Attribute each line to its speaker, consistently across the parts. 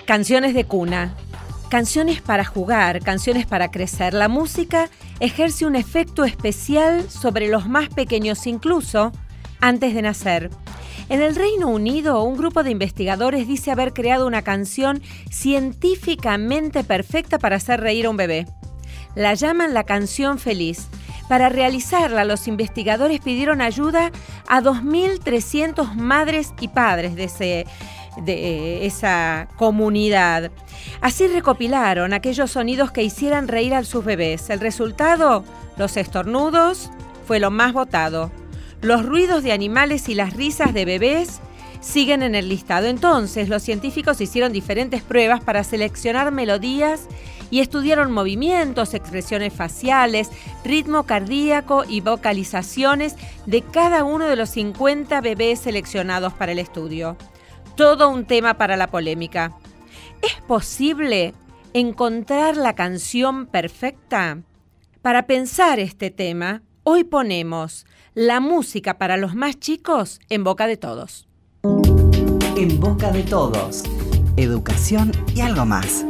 Speaker 1: Canciones de cuna, canciones para jugar, canciones para crecer. La música ejerce un efecto especial sobre los más pequeños, incluso antes de nacer. En el Reino Unido, un grupo de investigadores dice haber creado una canción científicamente perfecta para hacer reír a un bebé. La llaman la canción feliz. Para realizarla, los investigadores pidieron ayuda a 2.300 madres y padres de esa comunidad. Así recopilaron aquellos sonidos que hicieran reír a sus bebés. El resultado, los estornudos, fue lo más votado. Los ruidos de animales y las risas de bebés siguen en el listado. Entonces, los científicos hicieron diferentes pruebas para seleccionar melodías y estudiaron movimientos, expresiones faciales, ritmo cardíaco y vocalizaciones de cada uno de los 50 bebés seleccionados para el estudio. Todo un tema para la polémica. ¿Es posible encontrar la canción perfecta? Para pensar este tema, hoy ponemos la música para los más chicos en boca de todos.
Speaker 2: En boca de todos. Educación y algo más.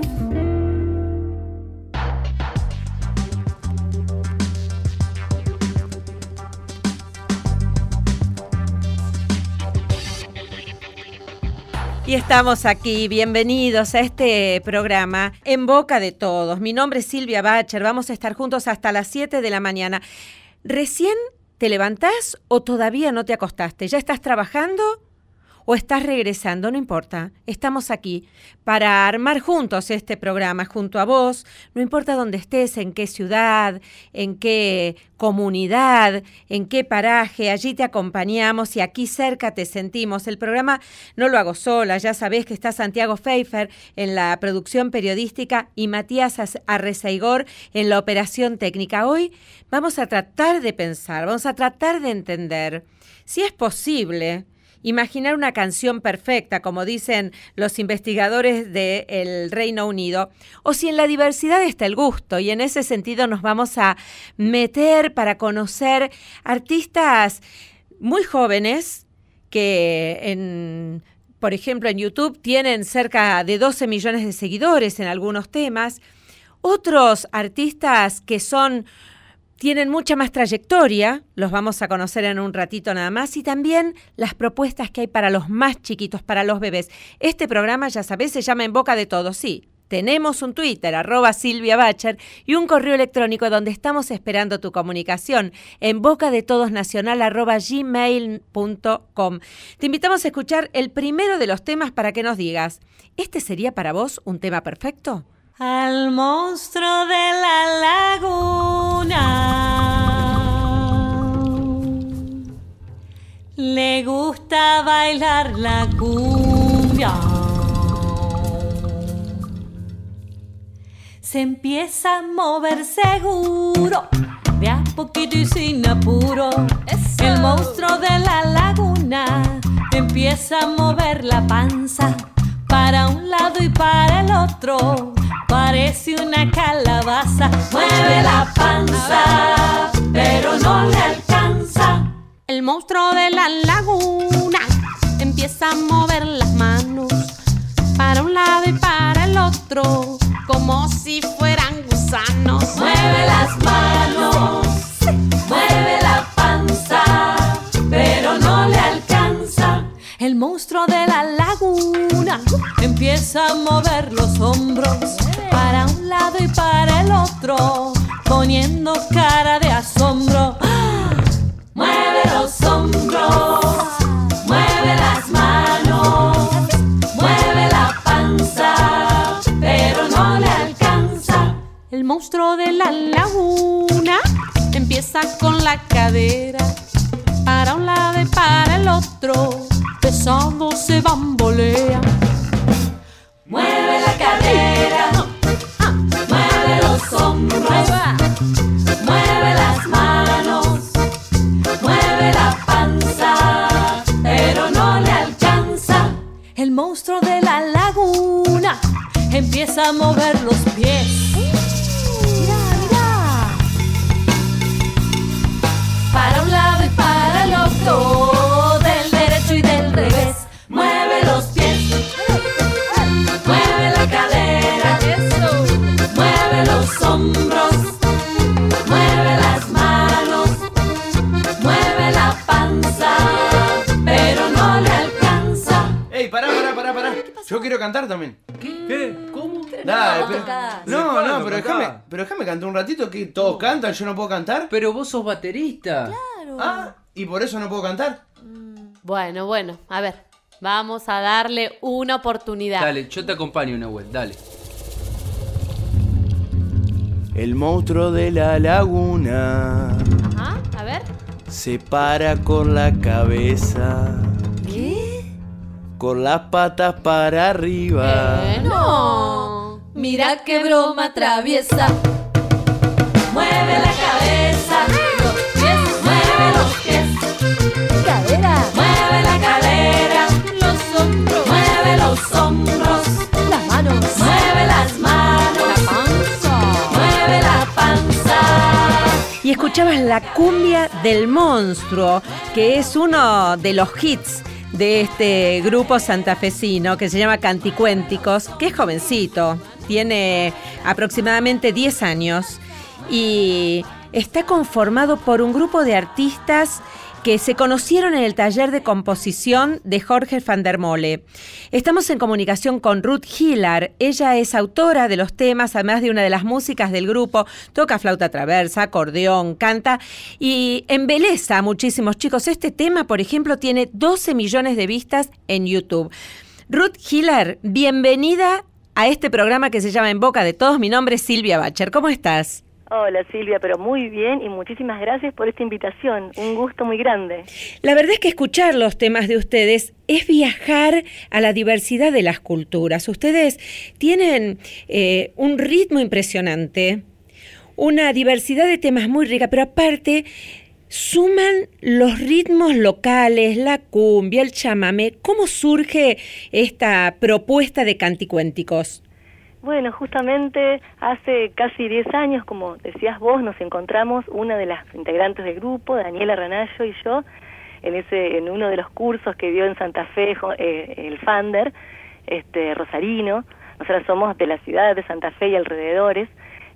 Speaker 1: Y estamos aquí, bienvenidos a este programa En Boca de Todos. Mi nombre es Silvia Bacher, vamos a estar juntos hasta las 7 de la mañana. ¿Recién te levantás o todavía no te acostaste? ¿Ya estás trabajando o estás regresando? No importa, estamos aquí para armar juntos este programa, junto a vos. No importa dónde estés, en qué ciudad, en qué comunidad, en qué paraje, allí te acompañamos y aquí cerca te sentimos. El programa no lo hago sola, ya sabés que está Santiago Pfeiffer en la producción periodística y Matías Arrezaigor en la operación técnica. Hoy vamos a tratar de pensar, vamos a tratar de entender si es posible imaginar una canción perfecta, como dicen los investigadores del Reino Unido, o si en la diversidad está el gusto, y en ese sentido nos vamos a meter para conocer artistas muy jóvenes que, por ejemplo, en YouTube tienen cerca de 12 millones de seguidores en algunos temas, otros artistas que tienen mucha más trayectoria, los vamos a conocer en un ratito nada más, y también las propuestas que hay para los más chiquitos, para los bebés. Este programa, ya sabés, se llama En Boca de Todos. Sí, tenemos un Twitter, @Silvia Bacher, y un correo electrónico donde estamos esperando tu comunicación, en bocadetodosnacional @gmail.com. Te invitamos a escuchar el primero de los temas para que nos digas, ¿este sería para vos un tema perfecto?
Speaker 3: Al monstruo de la laguna le gusta bailar la cumbia. Se empieza a mover seguro, de a poquito y sin apuro. ¡Eso! El monstruo de la laguna empieza a mover la panza para un lado y para el otro. Parece una calabaza. Mueve la panza, pero no le alcanza. El monstruo de la laguna empieza a mover las manos para un lado y para el otro, como si fueran gusanos. Mueve las manos, mueve la panza, pero no le alcanza. El monstruo de la laguna empieza a mover los hombros para un lado y para el otro, poniendo cara de asombro. ¡Ah! Mueve los hombros, mueve las manos, mueve la panza, pero no le alcanza. El monstruo de la laguna empieza con la cadera para un lado y para el otro, pesado se bambolea. Mueve la cadera, mueve los hombros, mueve las manos, mueve la panza, pero no le alcanza. El monstruo de la laguna empieza a mover los pies. Mira, mira. Para un lado y para el otro, del derecho y del revés. Mueve los pies, mueve la
Speaker 4: quiero cantar también.
Speaker 5: ¿Qué? ¿Cómo?
Speaker 4: Dale,
Speaker 5: ¿Cuándo
Speaker 4: pero
Speaker 5: cantás?
Speaker 4: déjame cantar un ratito, que todos cantan, yo no puedo cantar.
Speaker 5: Pero vos sos baterista.
Speaker 4: Ah, ¿y por eso no puedo cantar?
Speaker 6: Bueno, a ver, vamos a darle una oportunidad.
Speaker 5: Dale, yo te acompaño, Nahuel, dale.
Speaker 4: El monstruo de la laguna
Speaker 6: Ajá, a ver.
Speaker 4: se para con la cabeza,
Speaker 6: ¿Qué?
Speaker 4: con las patas para arriba.
Speaker 6: No. Mira qué broma traviesa. Mueve la cabeza, los pies, mueve los pies. Cadera. Mueve la cadera, los hombros. Mueve los hombros. Las manos. Mueve las manos. La panza. Mueve la panza.
Speaker 1: Y escuchabas la cumbia del monstruo, que es uno de los hits de este grupo santafesino que se llama Canticuénticos, que es jovencito, tiene aproximadamente 10 años y está conformado por un grupo de artistas que se conocieron en el taller de composición de Jorge van der Mole. Estamos en comunicación con Ruth Hillar. Ella es autora de los temas, además de una de las músicas del grupo, toca flauta traversa, acordeón, canta y embeleza a muchísimos chicos. Este tema, por ejemplo, tiene 12 millones de vistas en YouTube. Ruth Hillar, bienvenida a este programa que se llama En Boca de Todos. Mi nombre es Silvia Bacher. ¿Cómo estás?
Speaker 7: Hola Silvia, pero muy bien y muchísimas gracias por esta invitación, un gusto muy grande.
Speaker 1: La verdad es que escuchar los temas de ustedes es viajar a la diversidad de las culturas. Ustedes tienen un ritmo impresionante, una diversidad de temas muy rica, pero aparte suman los ritmos locales, la cumbia, el chamamé. ¿Cómo surge esta propuesta de Canticuénticos?
Speaker 7: Bueno, justamente hace casi 10 años, como decías vos, nos encontramos una de las integrantes del grupo, Daniela Ranallo y yo, en uno de los cursos que dio en Santa Fe el Fander, rosarino. Nosotros somos de la ciudad de Santa Fe y alrededores,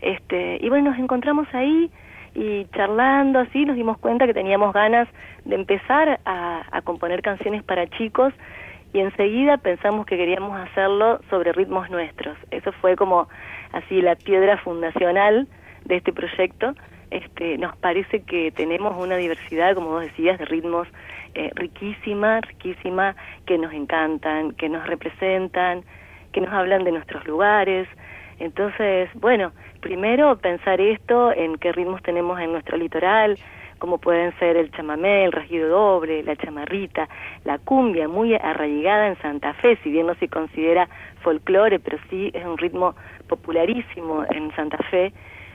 Speaker 7: y bueno, nos encontramos ahí y charlando así nos dimos cuenta que teníamos ganas de empezar a componer canciones para chicos. Y enseguida pensamos que queríamos hacerlo sobre ritmos nuestros. Eso fue como así la piedra fundacional de este proyecto. Nos parece que tenemos una diversidad, como vos decías, de ritmos riquísima, que nos encantan, que nos representan, que nos hablan de nuestros lugares. Entonces, bueno, primero pensar esto en qué ritmos tenemos en nuestro litoral, como pueden ser el chamamé, el rasguido doble, la chamarrita, la cumbia muy arraigada en Santa Fe, si bien no se considera folclore, pero sí es un ritmo popularísimo en Santa Fe,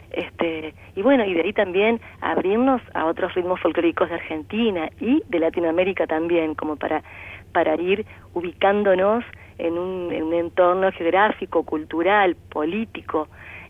Speaker 7: y bueno, y de ahí también abrirnos a otros ritmos folclóricos de Argentina y de Latinoamérica también, como para ir ubicándonos en un entorno geográfico, cultural, político.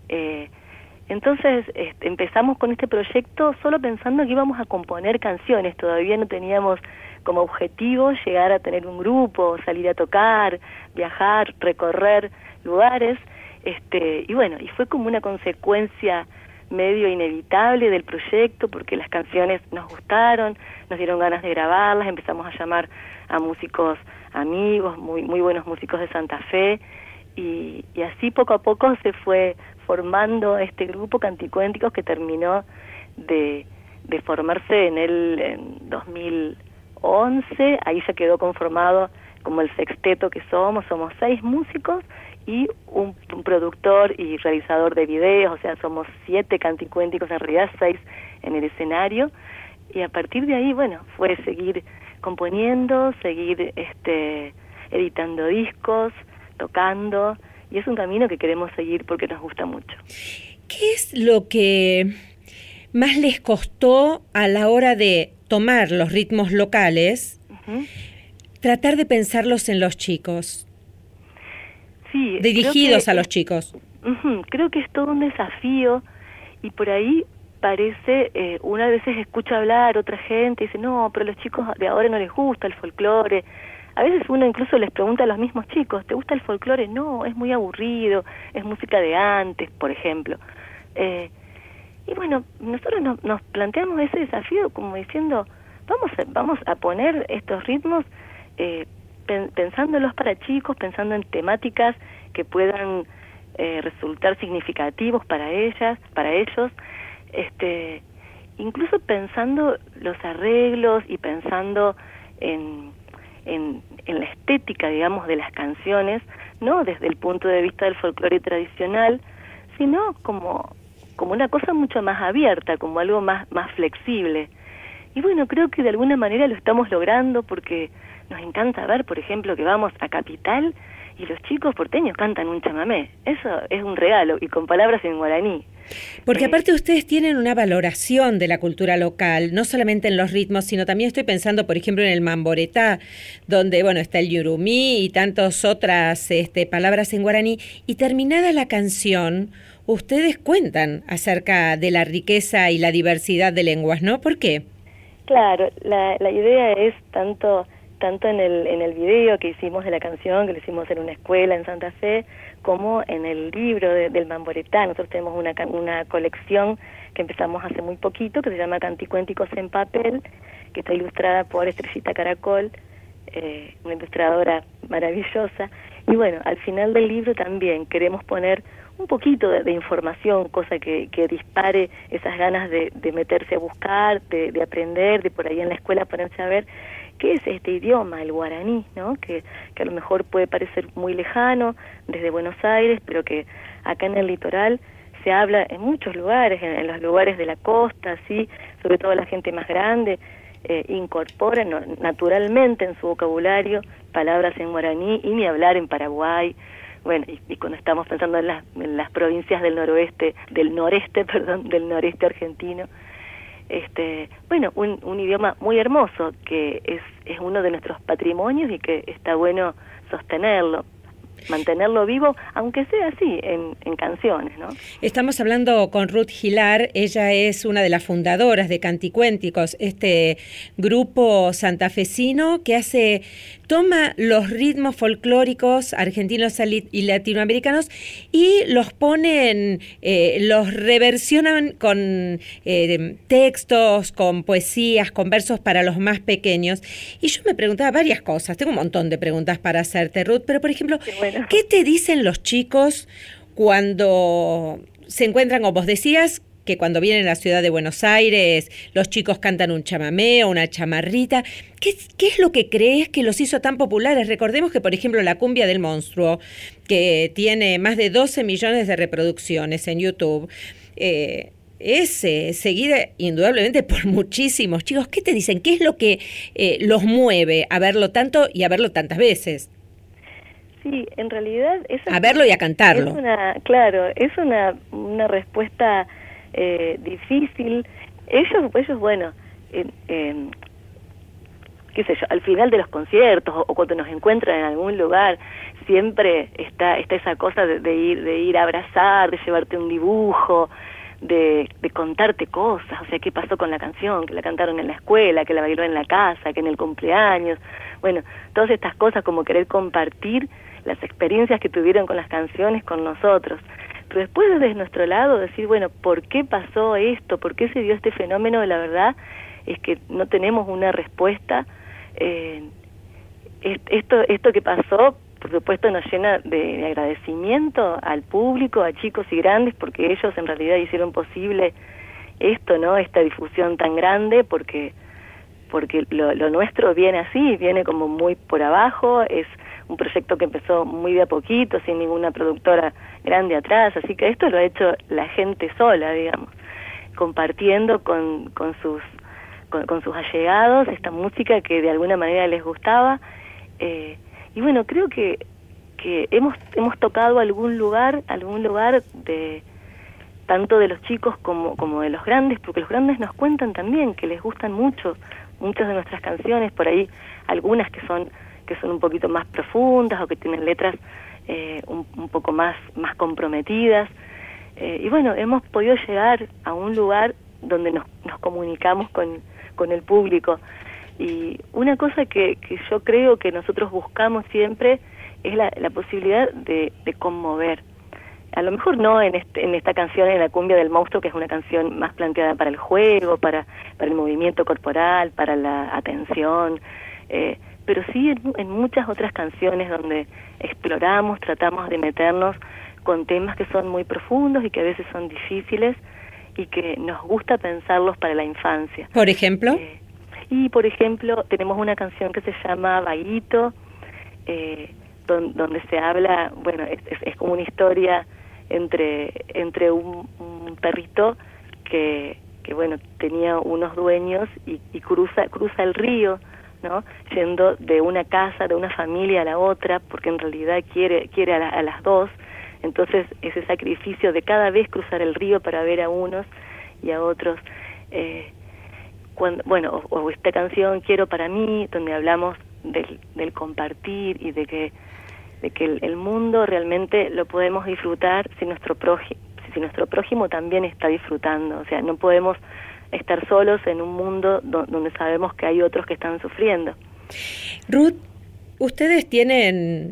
Speaker 7: Entonces empezamos con este proyecto solo pensando que íbamos a componer canciones, todavía no teníamos como objetivo llegar a tener un grupo, salir a tocar, viajar, recorrer lugares, y bueno, y fue como una consecuencia medio inevitable del proyecto porque las canciones nos gustaron, nos dieron ganas de grabarlas, empezamos a llamar a músicos amigos, muy buenos músicos de Santa Fe, y así poco a poco se fue formando este grupo Canticuénticos que terminó de formarse en 2011, ahí ya quedó conformado como el sexteto que somos 6 músicos y un productor y realizador de videos, o sea, somos 7 canticuénticos, en realidad 6 en el escenario, y a partir de ahí, bueno, fue seguir componiendo, seguir editando discos, tocando, y es un camino que queremos seguir porque nos gusta mucho.
Speaker 1: ¿Qué es lo que más les costó a la hora de tomar los ritmos locales, tratar de pensarlos en los chicos?
Speaker 7: Sí,
Speaker 1: dirigidos a los chicos.
Speaker 7: Creo que es todo un desafío y por ahí parece, una vez escucha hablar otra gente y dice, no, pero a los chicos de ahora no les gusta el folclore. A veces uno incluso les pregunta a los mismos chicos, ¿te gusta el folclore? No, es muy aburrido, es música de antes, por ejemplo. Y bueno, nosotros nos planteamos ese desafío como diciendo, vamos a poner estos ritmos pensándolos para chicos, pensando en temáticas que puedan resultar significativos para ellas, para ellos, incluso pensando los arreglos y pensando en la estética, digamos, de las canciones, no desde el punto de vista del folclore tradicional, sino como una cosa mucho más abierta, como algo más flexible. Y bueno, creo que de alguna manera lo estamos logrando, porque nos encanta ver, por ejemplo, que vamos a Capital y los chicos porteños cantan un chamamé. Eso es un regalo, y con palabras en guaraní.
Speaker 1: Porque aparte ustedes tienen una valoración de la cultura local, no solamente en los ritmos, sino también estoy pensando, por ejemplo, en el mamboretá, donde, bueno, está el yurumí y tantas otras palabras en guaraní, y terminada la canción, ustedes cuentan acerca de la riqueza y la diversidad de lenguas, ¿no? ¿Por qué?
Speaker 7: Claro, la idea es tanto en el video que hicimos de la canción, que lo hicimos en una escuela en Santa Fe, como en el libro del mamboretá. Nosotros tenemos una colección que empezamos hace muy poquito, que se llama Canticuénticos en Papel, que está ilustrada por Estrellita Caracol, una ilustradora maravillosa. Y bueno, al final del libro también queremos poner un poquito de información, cosa que dispare esas ganas de meterse a buscar, de aprender, de por ahí en la escuela ponerse a ver qué es este idioma, el guaraní, ¿no? Que a lo mejor puede parecer muy lejano desde Buenos Aires, pero que acá en el litoral se habla en muchos lugares, en los lugares de la costa, sí, sobre todo la gente más grande, incorpora naturalmente en su vocabulario palabras en guaraní, y ni hablar en Paraguay. Bueno, y cuando estamos pensando en las provincias del noreste argentino, bueno, un idioma muy hermoso, que es uno de nuestros patrimonios y que está bueno sostenerlo, mantenerlo vivo, aunque sea así, en canciones, ¿no?
Speaker 1: Estamos hablando con Ruth Gilar, ella es una de las fundadoras de Canticuénticos, este grupo santafesino que toma los ritmos folclóricos argentinos y latinoamericanos y los ponen, los reversionan con textos, con poesías, con versos para los más pequeños. Y yo me preguntaba varias cosas, tengo un montón de preguntas para hacerte, Ruth, pero por ejemplo, ¿qué te dicen los chicos cuando se encuentran, como vos decías, que cuando vienen a la ciudad de Buenos Aires los chicos cantan un chamamé o una chamarrita? ¿Qué es lo que crees que los hizo tan populares? Recordemos que, por ejemplo, la cumbia del monstruo, que tiene más de 12 millones de reproducciones en YouTube, es seguida indudablemente por muchísimos chicos. ¿Qué te dicen? ¿Qué es lo que los mueve a verlo tanto y a verlo tantas veces?
Speaker 7: Sí, en realidad
Speaker 1: a verlo y a cantarlo.
Speaker 7: Es una respuesta difícil. Ellos bueno, qué sé yo, al final de los conciertos o cuando nos encuentran en algún lugar, siempre está esa cosa de ir a abrazar, de llevarte un dibujo, de contarte cosas, o sea, qué pasó con la canción, que la cantaron en la escuela, que la bailó en la casa, que en el cumpleaños, bueno, todas estas cosas, como querer compartir las experiencias que tuvieron con las canciones con nosotros. Pero después, desde nuestro lado, decir, bueno, ¿por qué pasó esto? ¿Por qué se dio este fenómeno? La verdad es que no tenemos una respuesta. Esto que pasó, por supuesto, nos llena de agradecimiento al público, a chicos y grandes, porque ellos en realidad hicieron posible esto, ¿no? Esta difusión tan grande, porque lo nuestro viene así, viene como muy por abajo, es un proyecto que empezó muy de a poquito, sin ninguna productora grande atrás, así que esto lo ha hecho la gente sola, digamos, compartiendo con sus allegados esta música que de alguna manera les gustaba, y bueno, creo que hemos tocado algún lugar de tanto de los chicos como de los grandes, porque los grandes nos cuentan también que les gustan muchas de nuestras canciones, por ahí algunas que son un poquito más profundas o que tienen letras un poco más comprometidas, y bueno, hemos podido llegar a un lugar donde nos comunicamos con el público. Y una cosa que yo creo que nosotros buscamos siempre es la posibilidad de conmover. A lo mejor no en esta canción, en la cumbia del monstruo, que es una canción más planteada para el juego, para el movimiento corporal, para la atención, pero sí en muchas otras canciones donde exploramos, tratamos de meternos con temas que son muy profundos y que a veces son difíciles y que nos gusta pensarlos para la infancia.
Speaker 1: ¿Por ejemplo?
Speaker 7: Y por ejemplo, tenemos una canción que se llama Vaguito, donde se habla, bueno, es como una historia entre un perrito que bueno, tenía unos dueños y cruza el río, ¿no? Yendo de una casa, de una familia a la otra, porque en realidad quiere a las dos. Entonces ese sacrificio de cada vez cruzar el río para ver a unos y a otros. O esta canción Quiero para mí, donde hablamos del compartir y de que el mundo realmente lo podemos disfrutar si nuestro prójimo también está disfrutando. O sea, no podemos estar solos en un mundo donde sabemos que hay otros que están sufriendo.
Speaker 1: Ruth, ustedes tienen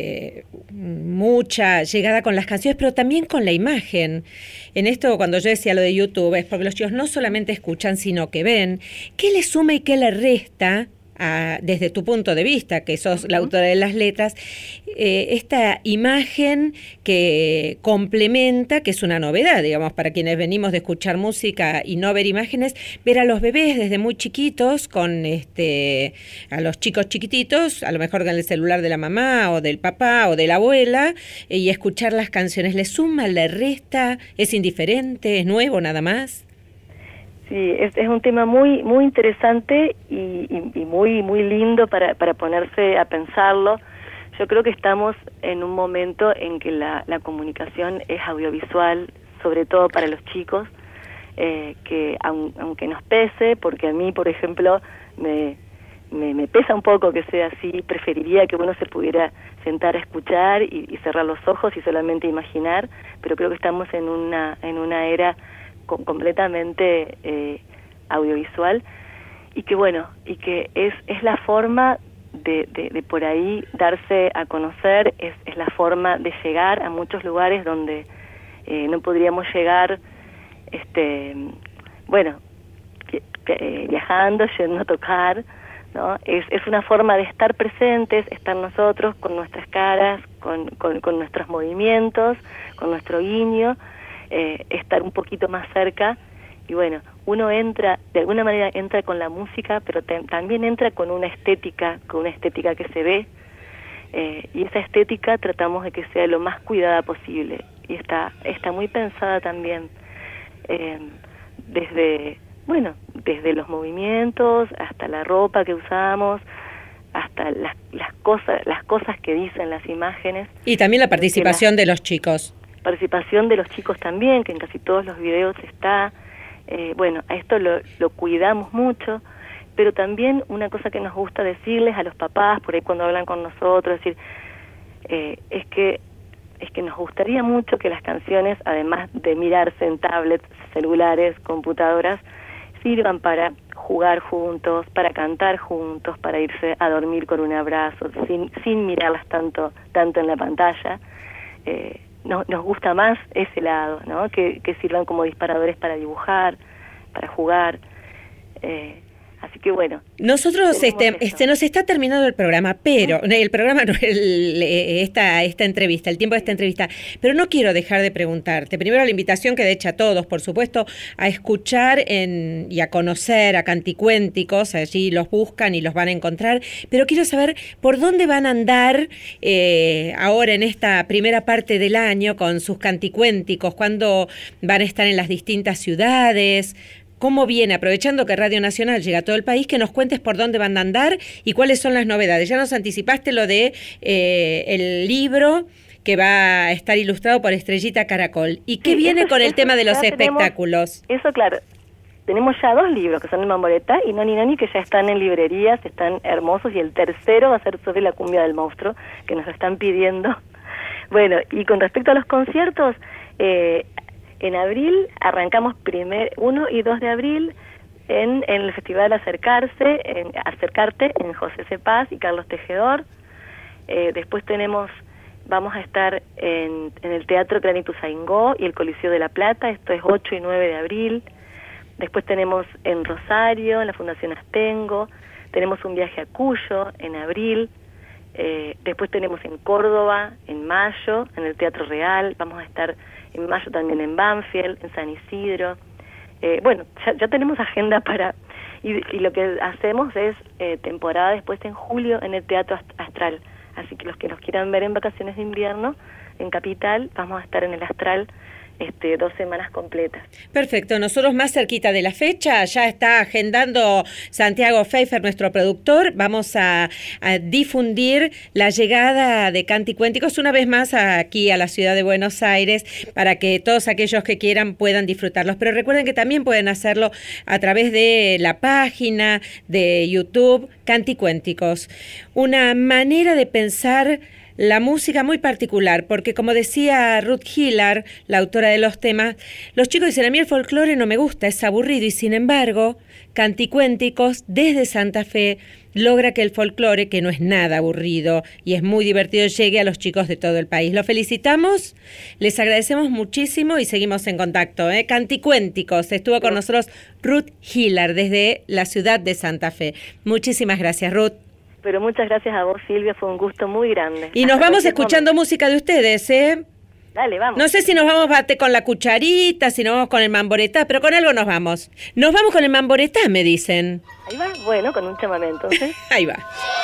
Speaker 1: mucha llegada con las canciones, pero también con la imagen. En esto, cuando yo decía lo de YouTube, es porque los chicos no solamente escuchan, sino que ven. ¿Qué le suma y qué le resta, desde tu punto de vista, que sos la autora de las letras, esta imagen que complementa, que es una novedad, digamos, para quienes venimos de escuchar música y no ver imágenes, ver a los bebés desde muy chiquitos, con a los chicos chiquititos, a lo mejor con el celular de la mamá o del papá o de la abuela, y escuchar las canciones? ¿Le suma, le resta, es indiferente, es nuevo nada más?
Speaker 7: Sí, es un tema muy muy interesante y muy lindo para ponerse a pensarlo. Yo creo que estamos en un momento en que la comunicación es audiovisual, sobre todo para los chicos, que aunque nos pese, porque a mí, por ejemplo, me pesa un poco que sea así, preferiría que uno se pudiera sentar a escuchar y cerrar los ojos y solamente imaginar, pero creo que estamos en una era completamente audiovisual y que es la forma de por ahí darse a conocer, es la forma de llegar a muchos lugares donde no podríamos llegar viajando, yendo a tocar, ¿no? Es una forma de estar presentes, estar nosotros con nuestras caras, con nuestros movimientos, con nuestro guiño, estar un poquito más cerca. Y bueno, uno de alguna manera entra con la música, pero también entra con una estética que se ve, y esa estética tratamos de que sea lo más cuidada posible, y está muy pensada también, desde los movimientos hasta la ropa que usamos, hasta las cosas que dicen las imágenes.
Speaker 1: Y también la participación de los chicos.
Speaker 7: Participación de los chicos también, que en casi todos los videos está. A esto lo cuidamos mucho, pero también una cosa que nos gusta decirles a los papás, por ahí cuando hablan con nosotros, es que nos gustaría mucho que las canciones, además de mirarse en tablets, celulares, computadoras, sirvan para jugar juntos, para cantar juntos, para irse a dormir con un abrazo, sin mirarlas tanto en la pantalla. Nos gusta más ese lado, ¿no? Que sirvan como disparadores para dibujar, para jugar. Así que bueno.
Speaker 1: Nosotros nos está terminando el programa, pero el programa no, esta entrevista, el tiempo de esta entrevista, pero no quiero dejar de preguntarte. Primero la invitación que de hecho a todos, por supuesto, a escuchar y a conocer a Canticuénticos, allí los buscan y los van a encontrar, pero quiero saber por dónde van a andar ahora en esta primera parte del año con sus Canticuénticos, cuándo van a estar en las distintas ciudades. ¿Cómo viene? Aprovechando que Radio Nacional llega a todo el país, que nos cuentes por dónde van a andar y cuáles son las novedades. Ya nos anticipaste lo de el libro que va a estar ilustrado por Estrellita Caracol. ¿Y qué viene con el tema de los espectáculos?
Speaker 7: Eso, claro. Tenemos ya 2 libros, que son el Mamboreta y Noni Noni, que ya están en librerías, están hermosos, y el tercero va a ser sobre la cumbia del monstruo, que nos están pidiendo. Bueno, y con respecto a los conciertos, en abril arrancamos 1 y 2 de abril en el Festival Acercarte, en José C. Paz y Carlos Tejedor. Después vamos a estar en el Teatro Clanituzaingó y el Coliseo de la Plata, esto es 8 y 9 de abril. Después tenemos en Rosario, en la Fundación Astengo. Tenemos un viaje a Cuyo en abril. Después tenemos en Córdoba, en mayo, en el Teatro Real. Vamos a estar en mayo también en Banfield, en San Isidro. Bueno, ya tenemos agenda para... Y lo que hacemos es temporada después en julio en el Teatro Astral. Así que los que nos quieran ver en vacaciones de invierno, en Capital, vamos a estar en el Astral 2 semanas completas.
Speaker 1: Perfecto, nosotros más cerquita de la fecha, ya está agendando Santiago Pfeiffer, nuestro productor, vamos a difundir la llegada de Canticuénticos una vez más aquí a la ciudad de Buenos Aires para que todos aquellos que quieran puedan disfrutarlos, pero recuerden que también pueden hacerlo a través de la página de YouTube Canticuénticos, una manera de pensar la música muy particular, porque como decía Ruth Hillar, la autora de los temas, los chicos dicen, a mí el folclore no me gusta, es aburrido, y sin embargo, Canticuénticos, desde Santa Fe, logra que el folclore, que no es nada aburrido y es muy divertido, llegue a los chicos de todo el país. Los felicitamos, les agradecemos muchísimo y seguimos en contacto. Canticuénticos, estuvo con nosotros Ruth Hillar, desde la ciudad de Santa Fe. Muchísimas gracias, Ruth.
Speaker 7: Pero muchas gracias a vos, Silvia, fue un gusto muy grande.
Speaker 1: Y nos vamos escuchando música de ustedes, ¿eh?
Speaker 7: Dale, vamos.
Speaker 1: No sé si nos vamos bate con la cucharita, si nos vamos con el mamboretá, pero con algo nos vamos. Nos vamos con el mamboretá, me dicen.
Speaker 7: Ahí va, bueno, con un chamamé entonces.
Speaker 1: Ahí va.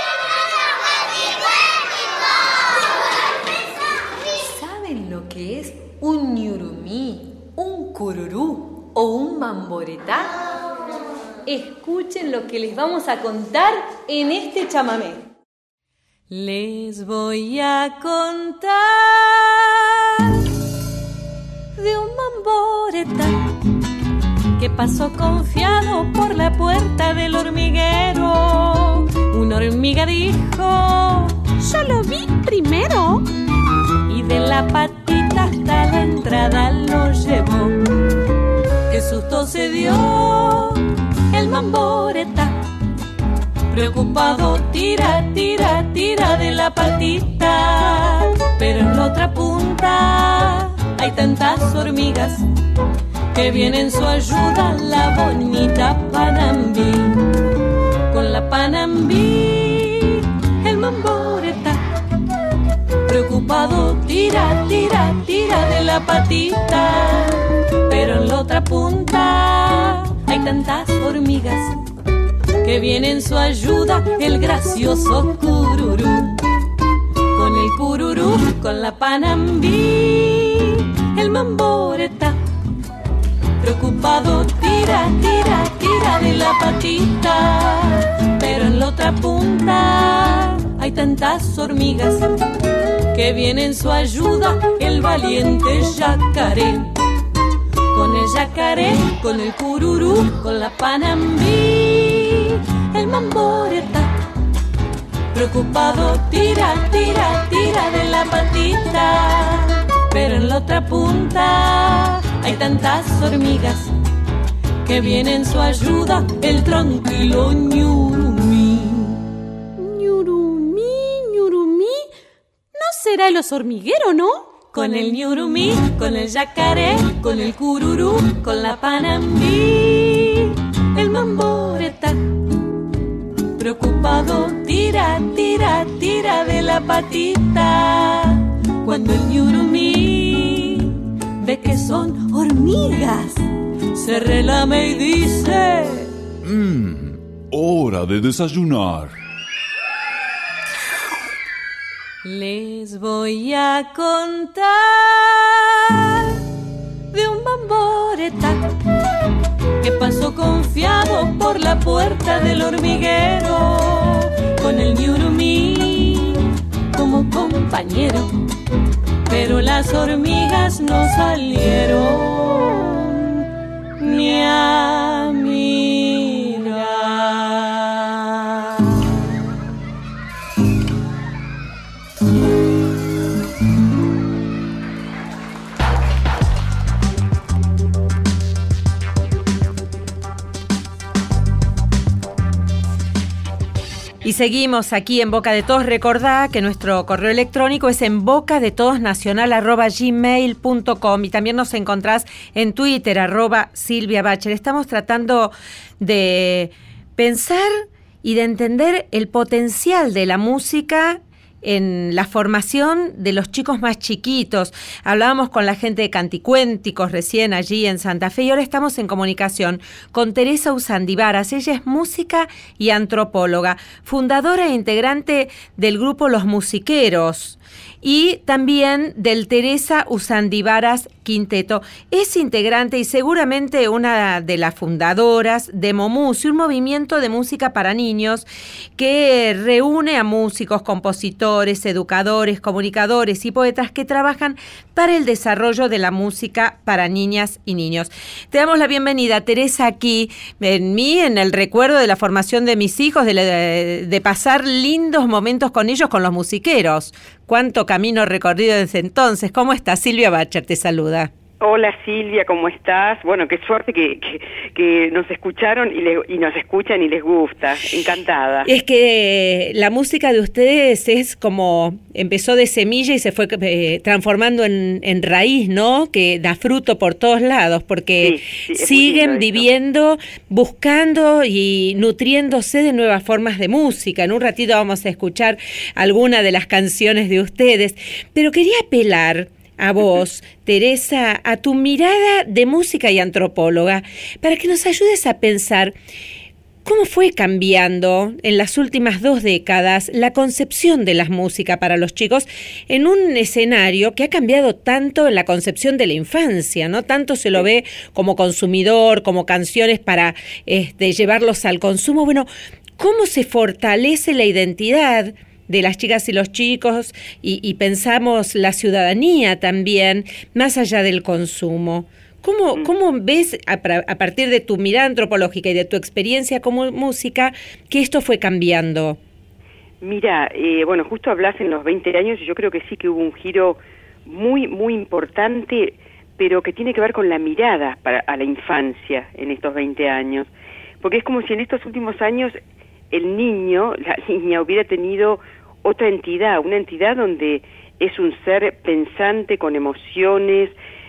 Speaker 3: ¿Saben lo que es un ñurumí, un cururú o un mamboretá? Escuchen lo que les vamos a contar en este chamamé. Les voy a contar de un mamboretá que pasó confiado por la puerta del hormiguero. Una hormiga dijo, yo lo vi primero, y de la patita hasta la entrada lo llevó. Qué susto se dio el mamboretá, preocupado tira de la patita, pero en la otra punta hay tantas hormigas que viene en su ayuda la bonita Panambí. Con la Panambí el mamboretá, preocupado tira de la patita, pero en la otra punta hay tantas hormigas que viene en su ayuda el gracioso cururú. Con el cururú, con la Panambí, el mamboretá, preocupado tira de la patita, pero en la otra punta hay tantas hormigas que viene en su ayuda el valiente yacaré. Con el yacaré, con el cururú, con la Panambí, el mamboretá, preocupado tira de la patita, pero en la otra punta hay tantas hormigas que viene en su ayuda el tranquilo ñurumí. Ñurumí, ¿no será el oso hormiguero, no? Con el ñurumí, con el yacaré, con el cururú, con la Panambí, el mamboretá, preocupado tira de la patita, cuando el ñurumí ve que son hormigas, se relame y dice:
Speaker 8: hora de desayunar.
Speaker 3: Les voy a contar de un mamboretá que pasó confiado por la puerta del hormiguero, con el ñurumí como compañero, pero las hormigas no salieron ni a mirar.
Speaker 1: Y seguimos aquí en Boca de Todos. Recordá que nuestro correo electrónico es embocadetodos@gmail.com y también nos encontrás en Twitter @Silvia Bacher. Estamos tratando de pensar y de entender el potencial de la música en la formación de los chicos más chiquitos. Hablábamos con la gente de Canticuénticos recién allí en Santa Fe y ahora estamos en comunicación con Teresa Usandivaras. Ella es música y antropóloga, fundadora e integrante del grupo Los Musiqueros y también del Teresa Usandivaras Quinteto. Es integrante y seguramente una de las fundadoras de Momusi, un movimiento de música para niños que reúne a músicos, compositores, educadores, comunicadores y poetas que trabajan para el desarrollo de la música para niñas y niños. Te damos la bienvenida, Teresa, aquí en el recuerdo de la formación de mis hijos, de pasar lindos momentos con ellos, con los musiqueros. Cuánto camino recorrido desde entonces. ¿Cómo estás? Silvia Bacher te saluda.
Speaker 8: Hola Silvia, ¿cómo estás? Bueno, qué suerte que nos escucharon y nos escuchan y les gusta. Encantada.
Speaker 1: Es que la música de ustedes es como empezó de semilla y se fue transformando en raíz, ¿no? Que da fruto por todos lados, porque
Speaker 8: sí,
Speaker 1: siguen viviendo, buscando y nutriéndose de nuevas formas de música. En un ratito vamos a escuchar alguna de las canciones de ustedes, pero quería apelar a vos, Teresa, a tu mirada de música y antropóloga, para que nos ayudes a pensar cómo fue cambiando en las últimas 2 décadas la concepción de la música para los chicos en un escenario que ha cambiado tanto en la concepción de la infancia, ¿no? Tanto se lo ve como consumidor, como canciones para llevarlos al consumo. Bueno, ¿cómo se fortalece la identidad de las chicas y los chicos y pensamos la ciudadanía también, más allá del consumo? ¿Cómo ves, a partir de tu mirada antropológica y de tu experiencia como música, que esto fue cambiando?
Speaker 8: Mira, bueno, justo hablas en los 20 años y yo creo que sí que hubo un giro muy, muy importante, pero que tiene que ver con la mirada a la infancia en estos 20 años. Porque es como si en estos últimos años el niño, la niña hubiera tenido otra entidad, una entidad donde es un ser pensante con emociones,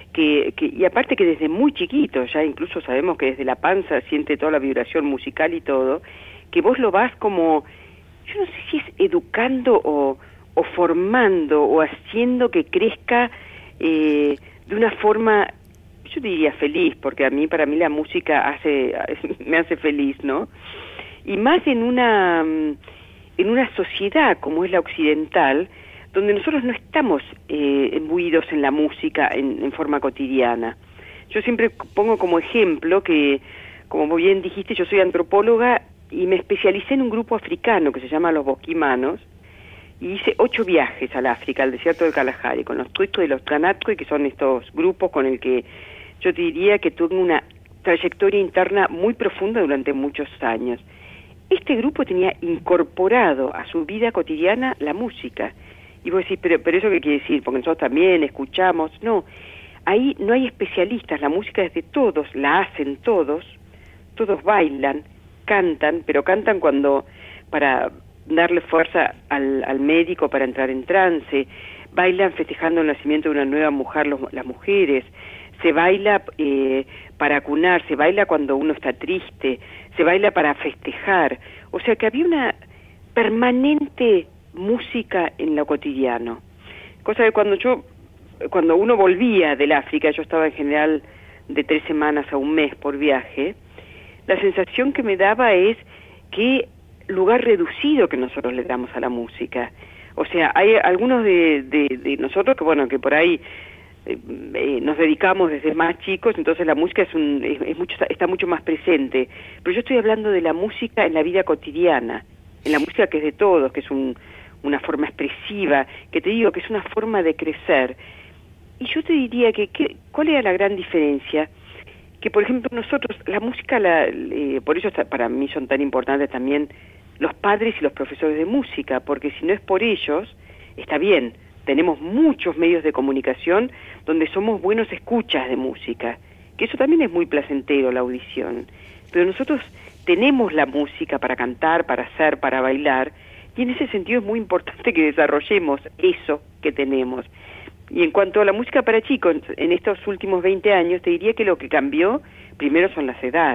Speaker 8: y aparte que desde muy chiquito, ya incluso sabemos que desde la panza siente toda la vibración musical y todo, que vos lo vas como, yo no sé si es educando o formando o haciendo que crezca de una forma, yo diría feliz, porque para mí la música me hace feliz, ¿no? Y más en una sociedad como es la occidental, donde nosotros no estamos imbuidos en la música en forma cotidiana. Yo siempre pongo como ejemplo que, como bien dijiste, yo soy antropóloga y me especialicé en un grupo africano que se llama los Boquimanos, y hice 8 viajes al África, al desierto del Kalahari, con los Tuisco y los Kanatko, que son estos grupos con el que yo te diría que tuve una trayectoria interna muy profunda durante muchos años. Este grupo tenía incorporado a su vida cotidiana la música. Y vos decís, pero ¿eso qué quiere decir? Porque nosotros también escuchamos. No, ahí no hay especialistas, la música es de todos, la hacen todos bailan, cantan, pero cantan para darle fuerza al médico para entrar en trance, bailan festejando el nacimiento de una nueva mujer, las mujeres, se baila para acunar, se baila cuando uno está triste, se baila para festejar. O sea que había una permanente música en lo cotidiano. Cosa que cuando uno volvía del África, yo estaba en general de 3 semanas a un mes por viaje, la sensación que me daba es qué lugar reducido que nosotros le damos a la música. O sea, hay algunos de nosotros que por ahí nos dedicamos desde más chicos, entonces la música está mucho más presente. Pero yo estoy hablando de la música en la vida cotidiana, en la música que es de todos, que es una forma expresiva, que te digo que es una forma de crecer. Y yo te diría ¿cuál era la gran diferencia? Que, por ejemplo, nosotros, la música, por eso para mí son tan importantes también los padres y los profesores de música, porque si no es por ellos, está bien, tenemos muchos medios de comunicación donde somos buenos escuchas de música, que eso también es muy placentero, la audición. Pero nosotros tenemos la música para cantar, para hacer, para bailar, y en ese sentido es muy importante que desarrollemos eso que tenemos. Y en cuanto a la música para chicos, en estos últimos 20 años, te diría que lo que cambió, primero son las edades.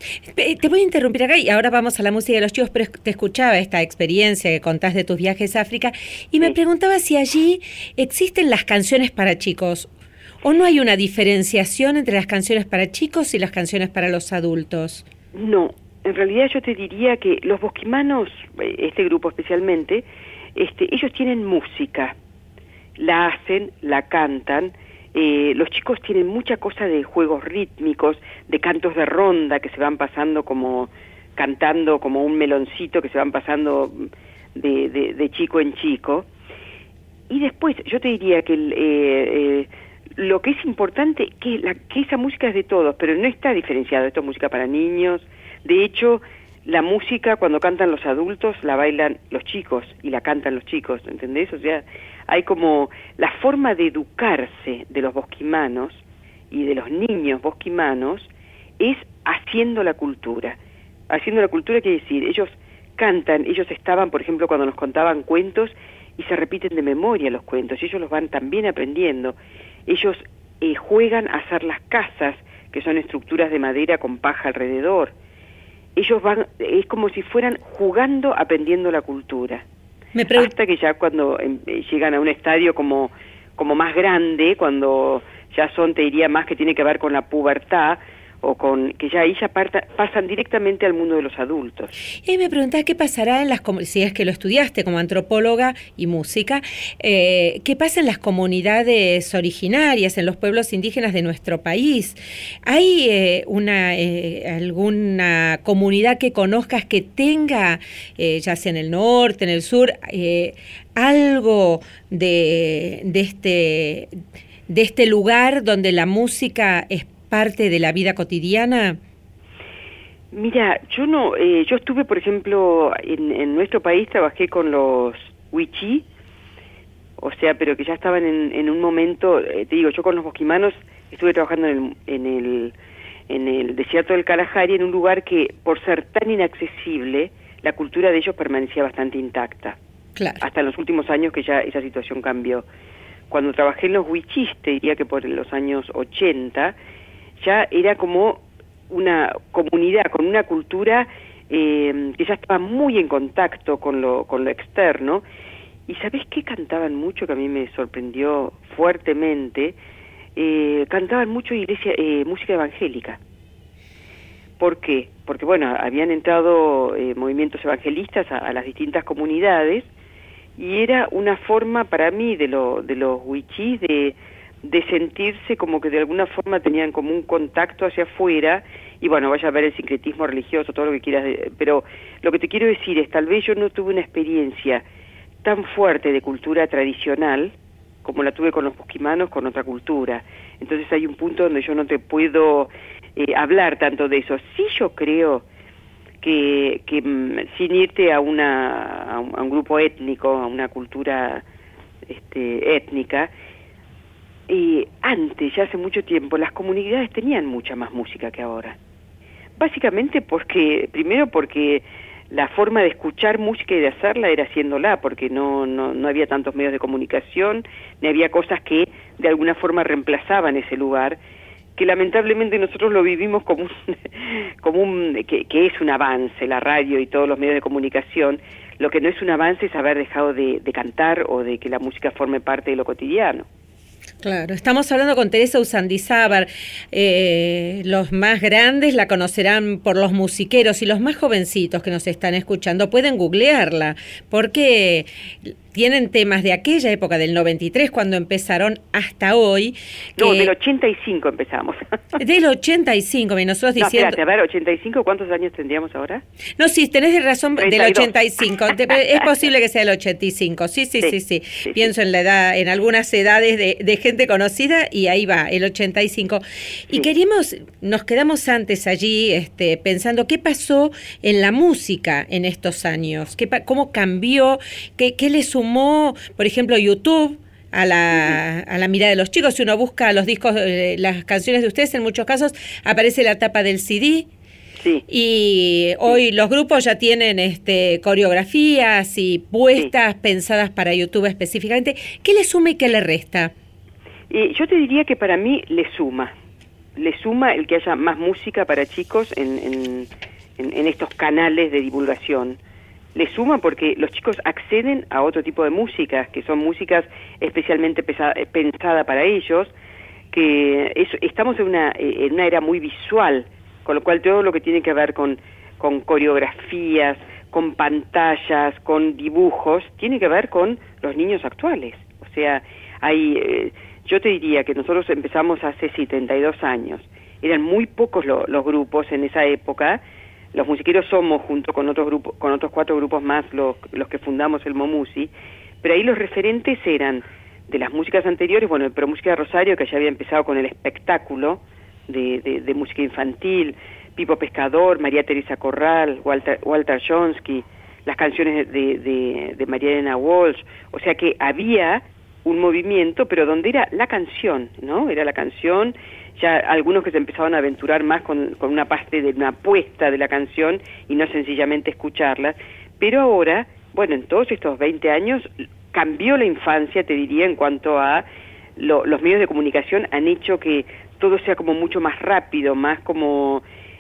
Speaker 1: Te voy a interrumpir acá y ahora vamos a la música de los chicos, pero te escuchaba esta experiencia que contás de tus viajes a África y me preguntaba si allí existen las canciones para chicos o no hay una diferenciación entre las canciones para chicos y las canciones para los adultos.
Speaker 8: No, en realidad yo te diría que los bosquimanos, este grupo especialmente, ellos tienen música, la hacen, la cantan. Los chicos tienen mucha cosa de juegos rítmicos, de cantos de ronda que se van pasando como cantando como un meloncito que se van pasando de chico en chico. Y después yo te diría que lo que es importante que esa música es de todos, pero no está diferenciado. Esto es música para niños. De hecho, la música cuando cantan los adultos la bailan los chicos y la cantan los chicos, ¿entendés? O sea, hay como la forma de educarse de los bosquimanos y de los niños bosquimanos es haciendo la cultura. Haciendo la cultura quiere decir, ellos cantan, ellos estaban, por ejemplo, cuando nos contaban cuentos y se repiten de memoria los cuentos, y ellos los van también aprendiendo. Ellos juegan a hacer las casas, que son estructuras de madera con paja alrededor. Ellos van, es como si fueran jugando, aprendiendo la cultura. Hasta que ya cuando llegan a un estadio como más grande, cuando ya son, te diría, más que tiene que ver con la pubertad, o con que ya ahí ya pasan directamente al mundo de los adultos.
Speaker 1: Y me preguntaba qué pasará en las si es que lo estudiaste como antropóloga y música, qué pasa en las comunidades originarias, en los pueblos indígenas de nuestro país. ¿Hay alguna comunidad que conozcas que tenga, ya sea en el norte, en el sur, algo de este lugar donde la música es parte de la vida cotidiana?
Speaker 8: Mira, yo estuve, por ejemplo, en nuestro país trabajé con los wichí, o sea, pero que ya estaban en un momento, te digo, yo con los bosquimanos estuve trabajando en el desierto del Kalahari, en un lugar que, por ser tan inaccesible, la cultura de ellos permanecía bastante intacta.
Speaker 1: Claro.
Speaker 8: Hasta en los últimos años que ya esa situación cambió. Cuando trabajé en los wichís, te diría que por los años 80, ya era como una comunidad con una cultura que ya estaba muy en contacto con lo externo. ¿Y sabés qué cantaban mucho, que a mí me sorprendió fuertemente? Cantaban mucho música evangélica. ¿Por qué? Porque, bueno, habían entrado movimientos evangelistas a las distintas comunidades, y era una forma para mí de los wichís de sentirse como que de alguna forma tenían como un contacto hacia afuera, y bueno, vaya a ver el sincretismo religioso, todo lo que quieras, pero lo que te quiero decir es, tal vez yo no tuve una experiencia tan fuerte de cultura tradicional como la tuve con los bosquimanos, con otra cultura. Entonces hay un punto donde yo no te puedo hablar tanto de eso. Sí, yo creo que sin irte a un grupo étnico, a una cultura étnica, antes, ya hace mucho tiempo, las comunidades tenían mucha más música que ahora. Básicamente primero porque la forma de escuchar música y de hacerla era haciéndola, porque no había tantos medios de comunicación, ni había cosas que de alguna forma reemplazaban ese lugar, que lamentablemente nosotros lo vivimos como que es un avance, la radio y todos los medios de comunicación. Lo que no es un avance es haber dejado de cantar o de que la música forme parte de lo cotidiano.
Speaker 1: Claro, estamos hablando con Teresa Usandizábar. Los más grandes la conocerán por los musiqueros, y los más jovencitos que nos están escuchando pueden googlearla, porque tienen temas de aquella época, del 93, cuando empezaron, hasta hoy.
Speaker 8: No, del 85 empezamos.
Speaker 1: Del 85, y nosotros diciendo...
Speaker 8: No, espérate, a ver, 85, ¿cuántos años tendríamos ahora?
Speaker 1: No, sí, tenés razón, 32. Del 85. Es posible que sea del 85, sí. Pienso en la edad, en algunas edades de gente conocida, y ahí va, el 85. Y nos quedamos antes allí pensando qué pasó en la música en estos años, cómo cambió, qué le sumó, por ejemplo, YouTube a la mirada de los chicos. Si uno busca los discos, las canciones de ustedes, en muchos casos aparece la tapa del CD. Sí. Y hoy los grupos ya tienen coreografías y puestas pensadas para YouTube específicamente. ¿Qué le suma y qué le resta?
Speaker 8: Yo te diría que para mí le suma. le suma el que haya más música para chicos en estos canales de divulgación. Le suma porque los chicos acceden a otro tipo de músicas, que son músicas especialmente pensadas para ellos, que estamos en una era muy visual, con lo cual todo lo que tiene que ver con coreografías, con pantallas, con dibujos, tiene que ver con los niños actuales. O sea, yo te diría que nosotros empezamos hace 32 años. Eran muy pocos los grupos en esa época. Los musiqueros somos, junto con otros 4 grupos más, los que fundamos el Momusi, pero ahí los referentes eran de las músicas anteriores, bueno, pero Música de Rosario, que ya había empezado con el espectáculo de música infantil, Pipo Pescador, María Teresa Corral, Walter Jonsky, las canciones de María Elena Walsh, o sea que había un movimiento, pero donde era la canción, ¿no? Era la canción, ya algunos que se empezaban a aventurar más con una parte de una apuesta de la canción y no sencillamente escucharla, pero ahora, bueno, en todos estos 20 años cambió la infancia, te diría, en cuanto a los medios de comunicación han hecho que todo sea como mucho más rápido, más como,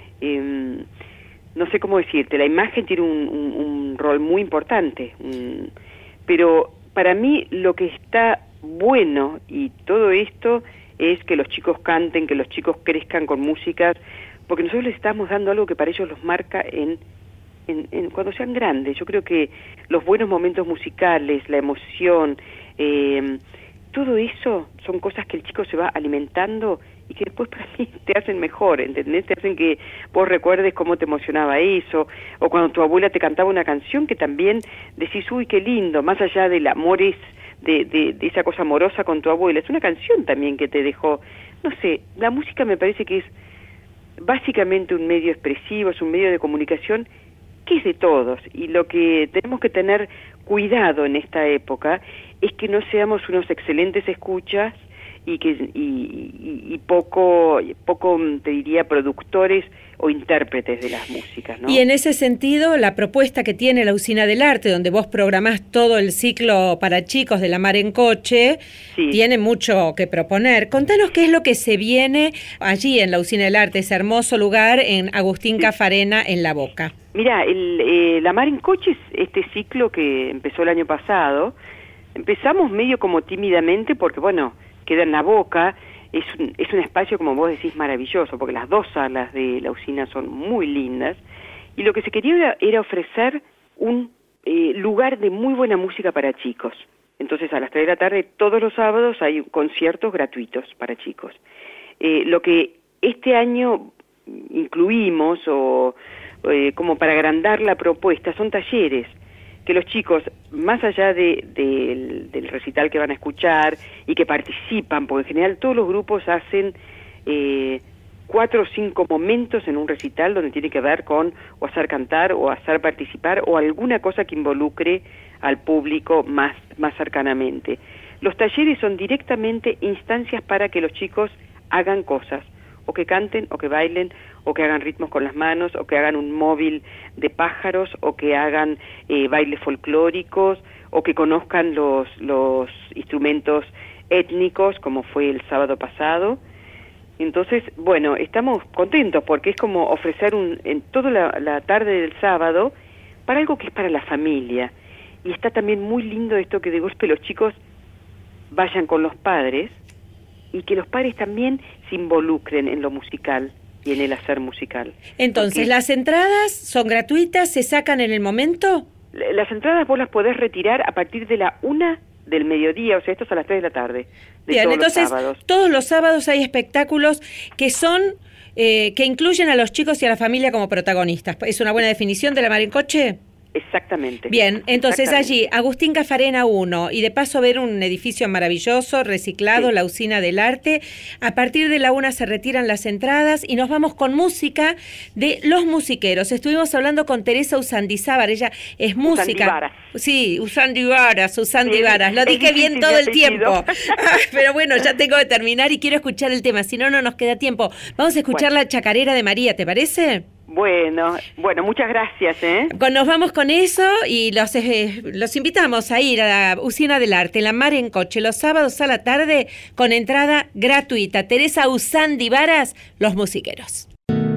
Speaker 8: no sé cómo decirte, la imagen tiene un rol muy importante, pero para mí lo que está bueno y todo esto es que los chicos canten, que los chicos crezcan con músicas, porque nosotros les estamos dando algo que para ellos los marca en cuando sean grandes. Yo creo que los buenos momentos musicales, la emoción, todo eso son cosas que el chico se va alimentando y que después para mí te hacen mejor, ¿entendés? Te hacen que vos recuerdes cómo te emocionaba eso, o cuando tu abuela te cantaba una canción que también decís, uy, qué lindo, más allá del amor de esa cosa amorosa con tu abuela, es una canción también que te dejó, no sé, la música me parece que es básicamente un medio expresivo, es un medio de comunicación que es de todos, y lo que tenemos que tener cuidado en esta época es que no seamos unos excelentes escuchas y poco te diría productores o intérpretes de las músicas, ¿no?
Speaker 1: Y en ese sentido, la propuesta que tiene la Usina del Arte, donde vos programás todo el ciclo para chicos de La Mar en Coche, sí, tiene mucho que proponer. Contanos qué es lo que se viene allí en la Usina del Arte, ese hermoso lugar en Agustín Cafarena, en La Boca.
Speaker 8: Mira, La Mar en Coche es este ciclo que empezó el año pasado. Empezamos medio como tímidamente porque, bueno, queda en La Boca, es un espacio, como vos decís, maravilloso, porque las 2 salas de la usina son muy lindas, y lo que se quería era ofrecer un lugar de muy buena música para chicos. Entonces a las 3 de la tarde, todos los sábados, hay conciertos gratuitos para chicos. Lo que este año incluimos, como para agrandar la propuesta, son talleres, que los chicos, más allá del recital que van a escuchar y que participan, porque en general todos los grupos hacen 4 o 5 momentos en un recital donde tiene que ver con o hacer cantar o hacer participar o alguna cosa que involucre al público más cercanamente. Los talleres son directamente instancias para que los chicos hagan cosas, o que canten, o que bailen, o que hagan ritmos con las manos, o que hagan un móvil de pájaros, o que hagan bailes folclóricos, o que conozcan los instrumentos étnicos, como fue el sábado pasado. Entonces, bueno, estamos contentos porque es como ofrecer en toda la tarde del sábado para algo que es para la familia. Y está también muy lindo esto que de golpe los chicos vayan con los padres, y que los padres también se involucren en lo musical y en el hacer musical.
Speaker 1: Entonces, porque ¿las entradas son gratuitas? ¿Se sacan en el momento?
Speaker 8: Las entradas vos las podés retirar a partir de la 1 del mediodía, o sea, esto es a las 3 de la tarde.
Speaker 1: Bien, entonces, todos los sábados hay espectáculos que son, que incluyen a los chicos y a la familia como protagonistas. ¿Es una buena definición de La Mar en Coche?
Speaker 8: Exactamente.
Speaker 1: Bien, entonces allí, Agustín Cafarena 1, y de paso ver un edificio maravilloso, reciclado, sí, la Usina del Arte. A partir de la 1 se retiran las entradas y nos vamos con música de Los Musiqueros. Estuvimos hablando con Teresa Usandizábar, ella es música. Sí, Usandivaras. Lo dije bien todo el tiempo. Pero bueno, ya tengo que terminar y quiero escuchar el tema, si no, no nos queda tiempo. Vamos a escuchar la chacarera de María, ¿te parece?
Speaker 8: Bueno, muchas gracias, ¿eh?
Speaker 1: Nos vamos con eso y los invitamos a ir a la Usina del Arte, La Mar en Coche, los sábados a la tarde con entrada gratuita. Teresa Usandi Varas, Los Musiqueros.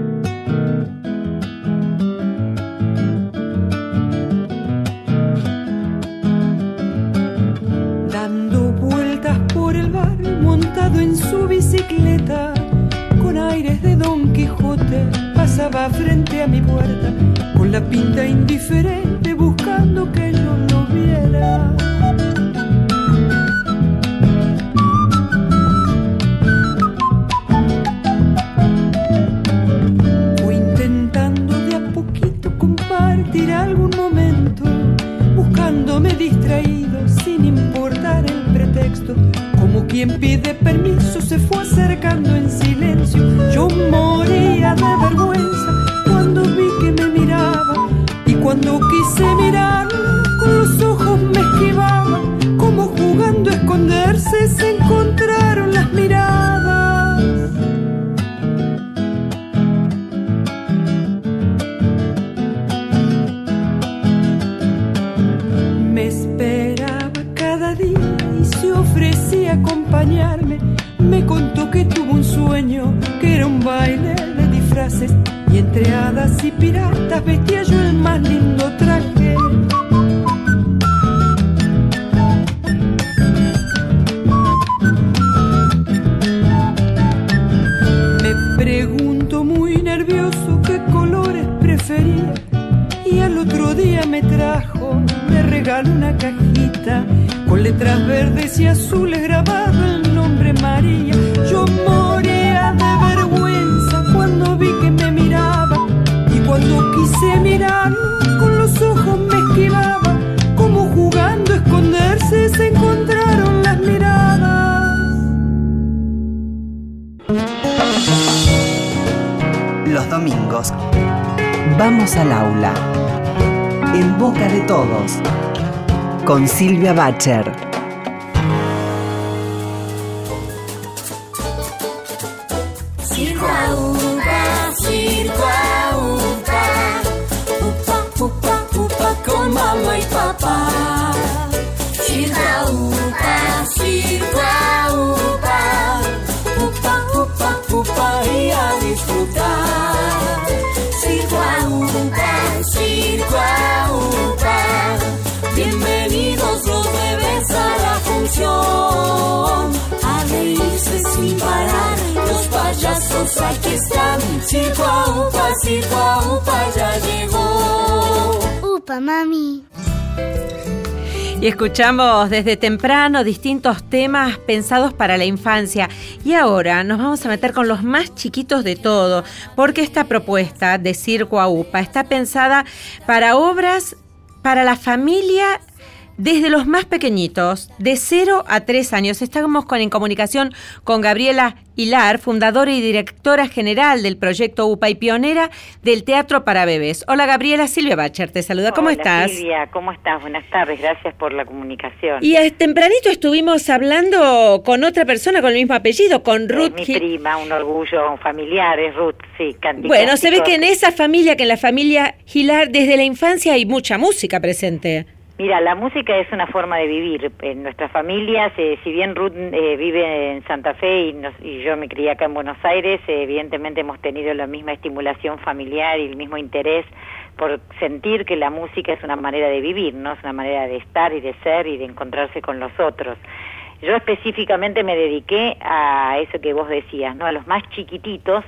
Speaker 9: Dando vueltas por el bar, montado en su bicicleta, con aires de Don Quijote, pasaba frente a mi puerta, con la pinta indiferente, buscando que yo lo viera. Fui intentando de a poquito compartir algún momento, buscándome distraído, sin importar el pretexto. Como quien pide permiso, se fue acercando en silencio. Yo moría de vergüenza cuando vi que me miraba, y cuando quise mirarlo, con los ojos me esquivaba. Como jugando a esconderse, se encontraron las miradas. Me esperaba cada día y se ofrecía acompañarme. Me contó que tuvo un sueño, que era un baile de disfraces, y entre hadas y piratas vestía yo el más lindo traje. Me preguntó muy nervioso qué colores prefería, y al otro día me trajo de regalo una cajita con letras verdes y azules grabado el nombre María. Yo moría de vergüenza cuando vi que me miraba, y cuando quise mirarlo, con los ojos me esquivaba. Como jugando a esconderse, se encontraron las miradas.
Speaker 2: Los domingos vamos al aula, en boca de todos, con Silvia Bacher.
Speaker 6: Circo a upa, circo a upa, upa, upa, con mamá y papá. Circo a upa, upa, upa, y a disfrutar. Circo a upa, bienvenidos los bebés a la función. A reírse sin parar, los payasos aquí están. Circo a upa, ya llegó.
Speaker 10: Upa, mami.
Speaker 1: Y escuchamos desde temprano distintos temas pensados para la infancia. Y ahora nos vamos a meter con los más chiquitos de todo, porque esta propuesta de Circo a Upa está pensada para obras para la familia desde los más pequeñitos, de 0 a 3 años. Estamos en comunicación con Gabriela Hilar, fundadora y directora general del proyecto UPA y pionera del Teatro para Bebés. Hola Gabriela, Silvia Bacher te saluda. ¿Cómo estás?
Speaker 11: Silvia, ¿cómo estás? Buenas tardes, gracias por la comunicación.
Speaker 1: Y tempranito estuvimos hablando con otra persona con el mismo apellido, con Ruth.
Speaker 11: Mi prima, un orgullo familiar, es Ruth, sí.
Speaker 1: Bueno, se ve que en esa familia, que en la familia Hilar, desde la infancia hay mucha música presente.
Speaker 11: Mira, la música es una forma de vivir. En nuestras familias, si bien Ruth vive en Santa Fe y yo me crié acá en Buenos Aires, evidentemente hemos tenido la misma estimulación familiar y el mismo interés por sentir que la música es una manera de vivir, ¿no? Es una manera de estar y de ser y de encontrarse con los otros. Yo específicamente me dediqué a eso que vos decías, ¿no? A los más chiquititos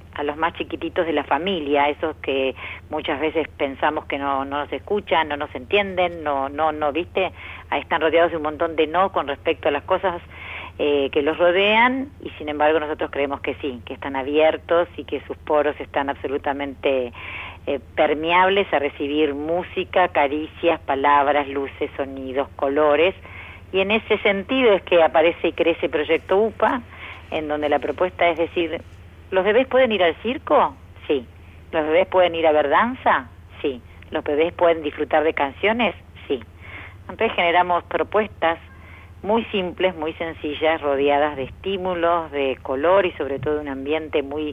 Speaker 11: de la familia, esos que muchas veces pensamos que no nos escuchan, no nos entienden, no, ¿viste? Están rodeados de un montón de no con respecto a las cosas que los rodean, y sin embargo nosotros creemos que sí, que están abiertos y que sus poros están absolutamente permeables a recibir música, caricias, palabras, luces, sonidos, colores, y en ese sentido es que aparece y crece Proyecto UPA, en donde la propuesta es decir, ¿los bebés pueden ir al circo? Sí. ¿Los bebés pueden ir a ver danza? Sí. ¿Los bebés pueden disfrutar de canciones? Sí. Entonces generamos propuestas muy simples, muy sencillas, rodeadas de estímulos, de color y sobre todo de un ambiente muy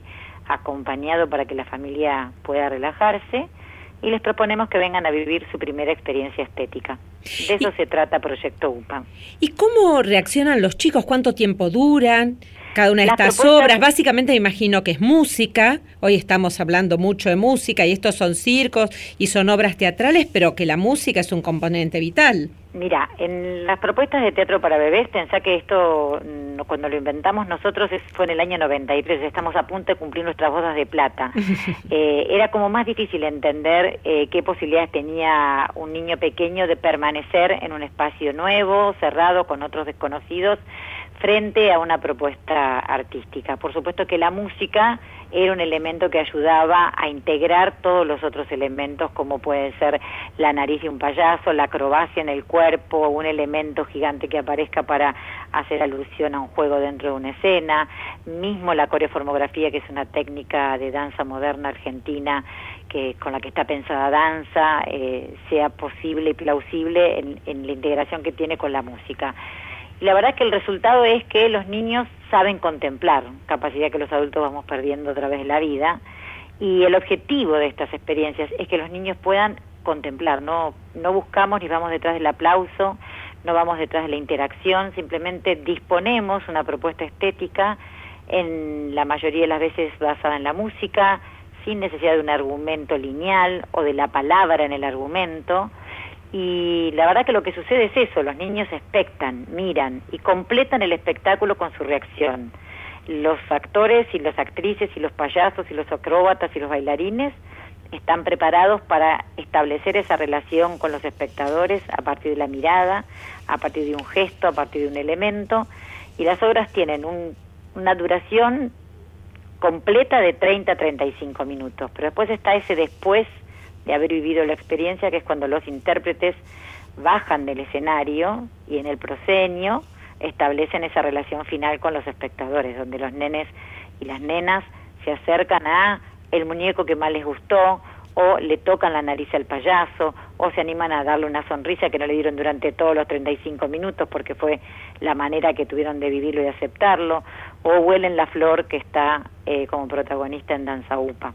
Speaker 11: acompañado para que la familia pueda relajarse, y les proponemos que vengan a vivir su primera experiencia estética. De eso se trata Proyecto UPA.
Speaker 1: ¿Y cómo reaccionan los chicos? ¿Cuánto tiempo duran cada una de estas obras? Básicamente me imagino que es música. Hoy estamos hablando mucho de música y estos son circos y son obras teatrales, pero que la música es un componente vital.
Speaker 11: Mira, en las propuestas de teatro para bebés, pensá que esto, cuando lo inventamos nosotros, fue en el año 93, estamos a punto de cumplir nuestras bodas de plata. Era como más difícil entender qué posibilidades tenía un niño pequeño de permanecer en un espacio nuevo, cerrado, con otros desconocidos, frente a una propuesta artística. Por supuesto que la música era un elemento que ayudaba a integrar todos los otros elementos, como puede ser la nariz de un payaso, la acrobacia en el cuerpo, un elemento gigante que aparezca para hacer alusión a un juego dentro de una escena, mismo la coreoformografía, que es una técnica de danza moderna argentina con la que está pensada danza, sea posible y plausible en la integración que tiene con la música. Y la verdad es que el resultado es que los niños saben contemplar, capacidad que los adultos vamos perdiendo a través de la vida, y el objetivo de estas experiencias es que los niños puedan contemplar, no buscamos ni vamos detrás del aplauso, no vamos detrás de la interacción, simplemente disponemos una propuesta estética, en la mayoría de las veces basada en la música, sin necesidad de un argumento lineal o de la palabra en el argumento. Y la verdad que lo que sucede es eso, los niños expectan, miran y completan el espectáculo con su reacción. Los actores y las actrices y los payasos y los acróbatas y los bailarines están preparados para establecer esa relación con los espectadores a partir de la mirada, a partir de un gesto, a partir de un elemento, y las obras tienen una duración completa de 30 a 35 minutos, pero después está ese después de haber vivido la experiencia, que es cuando los intérpretes bajan del escenario y en el proscenio establecen esa relación final con los espectadores, donde los nenes y las nenas se acercan a el muñeco que más les gustó, o le tocan la nariz al payaso, o se animan a darle una sonrisa que no le dieron durante todos los 35 minutos porque fue la manera que tuvieron de vivirlo y de aceptarlo, o huelen la flor que está como protagonista en Danza UPA.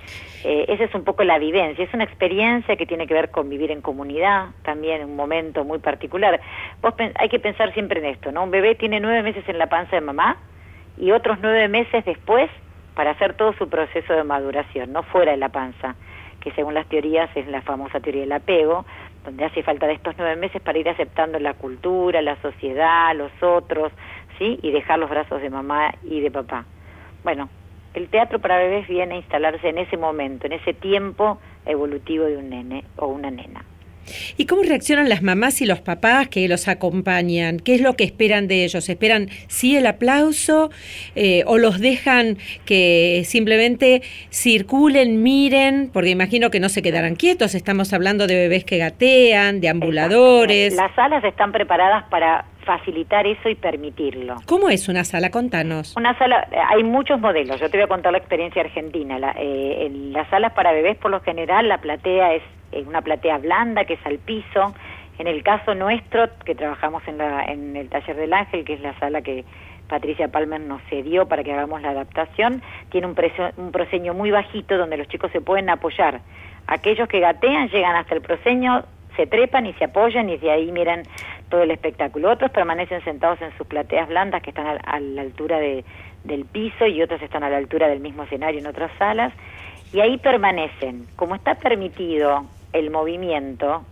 Speaker 11: Esa es un poco la vivencia, es una experiencia que tiene que ver con vivir en comunidad, también un momento muy particular. Hay que pensar siempre en esto, ¿no? Un bebé tiene 9 meses en la panza de mamá y otros 9 meses después para hacer todo su proceso de maduración, no fuera de la panza, que según las teorías es la famosa teoría del apego, donde hace falta de estos 9 meses para ir aceptando la cultura, la sociedad, los otros, ¿sí? Y dejar los brazos de mamá y de papá. Bueno, el teatro para bebés viene a instalarse en ese momento, en ese tiempo evolutivo de un nene o una nena.
Speaker 1: ¿Y cómo reaccionan las mamás y los papás que los acompañan? ¿Qué es lo que esperan de ellos? ¿Esperan sí el aplauso o los dejan que simplemente circulen, miren? Porque imagino que no se quedarán quietos, estamos hablando de bebés que gatean, de ambuladores.
Speaker 11: Las salas están preparadas para facilitar eso y permitirlo.
Speaker 1: ¿Cómo es una sala? Contanos.
Speaker 11: Una sala, hay muchos modelos, yo te voy a contar la experiencia argentina. En las salas para bebés, por lo general, la platea es una platea blanda que es al piso. En el caso nuestro, que trabajamos en el Taller del Ángel, que es la sala que Patricia Palmer nos cedió para que hagamos la adaptación, tiene un proscenio muy bajito donde los chicos se pueden apoyar. Aquellos que gatean llegan hasta el proscenio, se trepan y se apoyan y de ahí miran todo el espectáculo. Otros permanecen sentados en sus plateas blandas que están a la altura del piso, y otros están a la altura del mismo escenario en otras salas, y ahí permanecen. Como está permitido el movimiento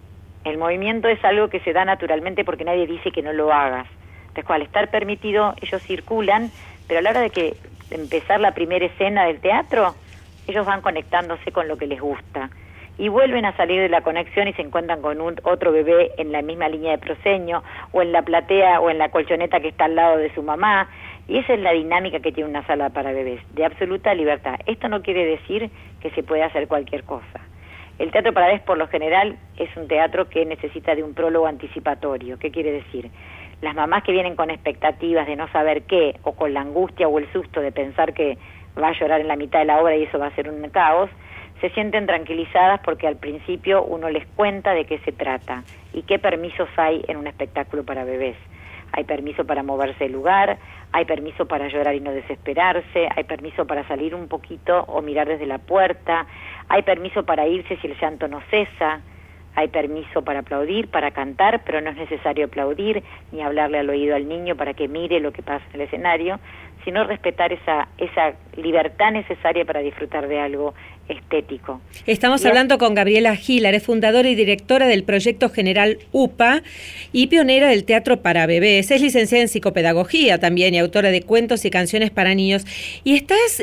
Speaker 11: es algo que se da naturalmente porque nadie dice que no lo hagas. Entonces, al estar permitido, ellos circulan, pero a la hora de empezar la primera escena del teatro, ellos van conectándose con lo que les gusta. Y vuelven a salir de la conexión y se encuentran con otro bebé en la misma línea de proscenio, o en la platea o en la colchoneta que está al lado de su mamá. Y esa es la dinámica que tiene una sala para bebés, de absoluta libertad. Esto no quiere decir que se pueda hacer cualquier cosa. El teatro para bebés, por lo general, es un teatro que necesita de un prólogo anticipatorio. ¿Qué quiere decir? Las mamás que vienen con expectativas de no saber qué, o con la angustia o el susto de pensar que va a llorar en la mitad de la obra y eso va a ser un caos, se sienten tranquilizadas porque al principio uno les cuenta de qué se trata y qué permisos hay en un espectáculo para bebés. hay permiso para moverse del lugar, hay permiso para llorar y no desesperarse, hay permiso para salir un poquito o mirar desde la puerta, hay permiso para irse si el llanto no cesa, hay permiso para aplaudir, para cantar, pero no es necesario aplaudir ni hablarle al oído al niño para que mire lo que pasa en el escenario, sino respetar esa libertad necesaria para disfrutar de algo estético.
Speaker 1: Estamos hablando con Gabriela Gilar, es fundadora y directora del Proyecto General UPA y pionera del teatro para bebés. Es licenciada en psicopedagogía también y autora de cuentos y canciones para niños. Y estás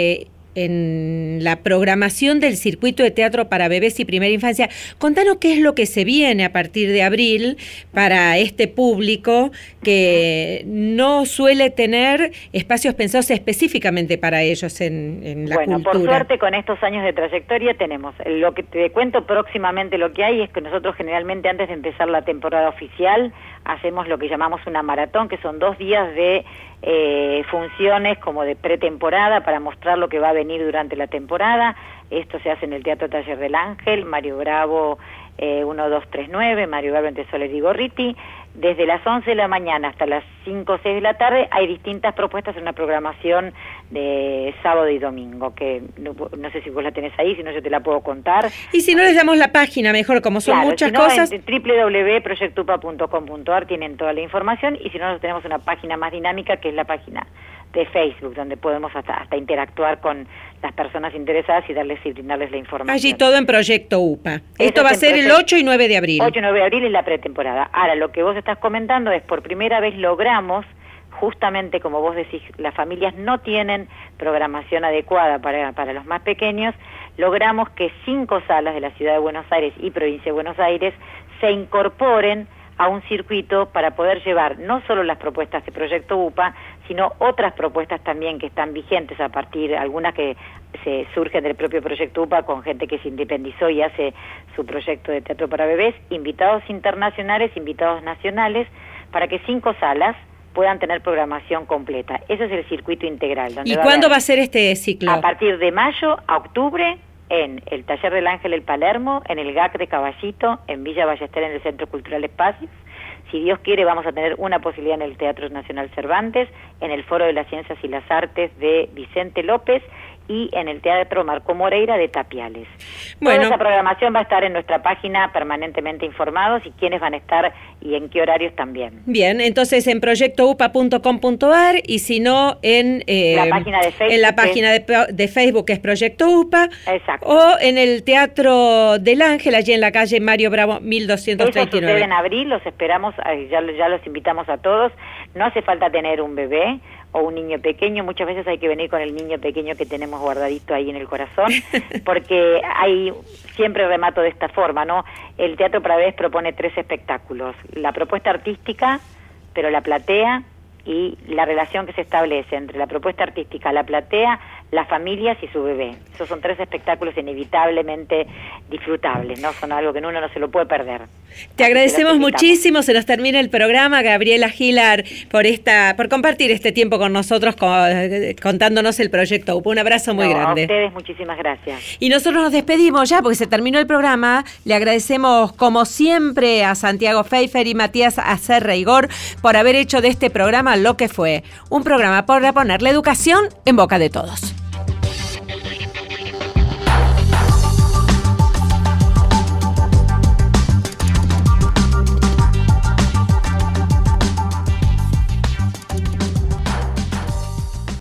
Speaker 1: en la programación del circuito de teatro para bebés y primera infancia. Contanos qué es lo que se viene a partir de abril para este público que no suele tener espacios pensados específicamente para ellos en la cultura.
Speaker 11: Por suerte, con estos años de trayectoria tenemos, lo que te cuento próximamente, lo que hay es que nosotros generalmente antes de empezar la temporada oficial hacemos lo que llamamos una maratón, que son 2 días de funciones como de pretemporada para mostrar lo que va a venir durante la temporada. Esto se hace en el Teatro Taller del Ángel, Mario Bravo 1239, Mario Bravo entre Soler y Gorriti. Desde las 11 de la mañana hasta las 5 o 6 de la tarde hay distintas propuestas en una programación de sábado y domingo, que no sé si vos la tenés ahí, si no yo te la puedo contar.
Speaker 1: Y si no les damos la página, mejor, como son muchas cosas.
Speaker 11: En www.proyectupa.com.ar tienen toda la información, y si no, nosotros tenemos una página más dinámica que es la página de Facebook, donde podemos hasta interactuar con las personas interesadas y brindarles la información.
Speaker 1: Allí todo en Proyecto UPA. Esto va a ser el 8 y 9 de abril.
Speaker 11: 8 y 9 de abril es la pretemporada. Ahora, lo que vos estás comentando es, por primera vez logramos, justamente como vos decís, las familias no tienen programación adecuada para los más pequeños, logramos que 5 salas de la Ciudad de Buenos Aires y Provincia de Buenos Aires se incorporen a un circuito para poder llevar no solo las propuestas de Proyecto UPA, sino otras propuestas también que están vigentes a partir, algunas que se surgen del propio Proyecto UPA con gente que se independizó y hace su proyecto de teatro para bebés, invitados internacionales, invitados nacionales, para que 5 salas puedan tener programación completa. Ese es el circuito integral.
Speaker 1: ¿Y cuándo va a ser este ciclo?
Speaker 11: A partir de mayo a octubre, en el Taller del Ángel El Palermo, en el GAC de Caballito, en Villa Ballester, en el Centro Cultural Espacios. Si Dios quiere, vamos a tener una posibilidad en el Teatro Nacional Cervantes, en el Foro de las Ciencias y las Artes de Vicente López y en el Teatro Marco Moreira de Tapiales. Bueno, toda esa programación va a estar en nuestra página, permanentemente informados, y quiénes van a estar y en qué horarios también.
Speaker 1: Bien, entonces en proyectoupa.com.ar, y si no en
Speaker 11: la página de Facebook,
Speaker 1: en la página de Facebook, que es Proyecto UPA.
Speaker 11: Exacto.
Speaker 1: O en el Teatro del Ángel, allí en la calle Mario Bravo 1239.
Speaker 11: Eso sucede en abril, los esperamos, ya los invitamos a todos. No hace falta tener un bebé o un niño pequeño, muchas veces hay que venir con el niño pequeño que tenemos guardadito ahí en el corazón, porque siempre remato de esta forma, ¿no? El Teatro para Bebés propone 3 espectáculos: la propuesta artística, pero la platea y la relación que se establece entre la propuesta artística, la platea, las familias y su bebé. Esos son 3 espectáculos inevitablemente disfrutables, ¿no? Son algo que uno no se lo puede perder.
Speaker 1: Te agradecemos muchísimo, se nos termina el programa, Gabriela Gilar, por compartir este tiempo con nosotros, contándonos el Proyecto UPA. Un abrazo muy grande.
Speaker 11: A ustedes muchísimas gracias.
Speaker 1: Y nosotros nos despedimos ya porque se terminó el programa. Le agradecemos como siempre a Santiago Pfeiffer y Matías Acerreigor por haber hecho de este programa lo que fue. Un programa para poner la educación en boca de todos.